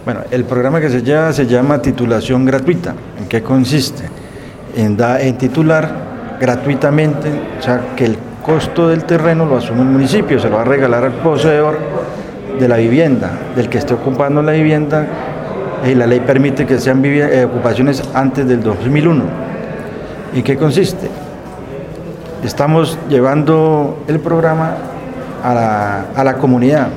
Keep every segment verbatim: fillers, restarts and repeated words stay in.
Bueno, el programa que se lleva se llama titulación gratuita. ¿En qué consiste? En, da, en titular gratuitamente, o sea, que el costo del terreno lo asume el municipio, se lo va a regalar al poseedor de la vivienda, del que esté ocupando la vivienda, y la ley permite que sean eh, ocupaciones antes del dos mil uno. ¿En qué consiste? Estamos llevando el programa a la, a la comunidad.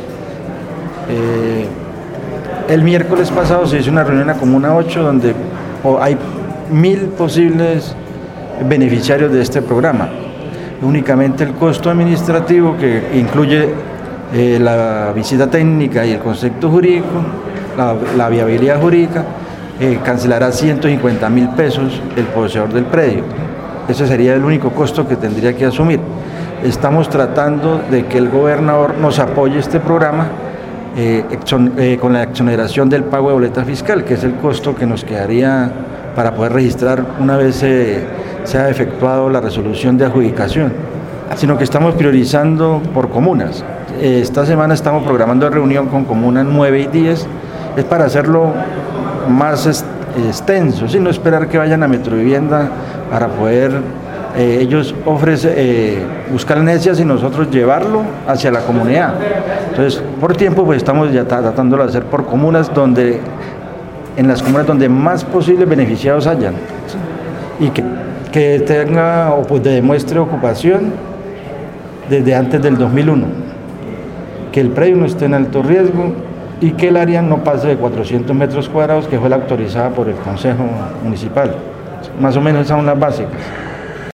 Eh, el miércoles pasado se hizo una reunión en la Comuna ocho donde hay mil posibles beneficiarios de este programa. Únicamente el costo administrativo, que incluye eh, la visita técnica y el concepto jurídico, la, la viabilidad jurídica, eh, cancelará ciento cincuenta mil pesos el poseedor del predio. Ese sería el único costo que tendría que asumir. Estamos tratando de que el gobernador nos apoye este programa eh, exon, eh, con la exoneración del pago de boleta fiscal, que es el costo que nos quedaría para poder registrar una vez eh, se ha efectuado la resolución de adjudicación, sino que estamos priorizando por comunas. Eh, esta semana estamos programando reunión con comunas nueve y diez, es para hacerlo más est extenso, sin no esperar que vayan a Metrovivienda para poder eh, ellos ofrecen, eh, buscar necias y nosotros llevarlo hacia la comunidad. Entonces, por tiempo, pues estamos ya tratando de hacer por comunas donde, en las comunas donde más posibles beneficiados hayan, y que, que tenga o pues demuestre ocupación desde antes del dos mil uno, que el predio no esté en alto riesgo y que el área no pase de cuatrocientos metros cuadrados, que fue la autorizada por el Consejo Municipal. Más o menos esas son las básicas.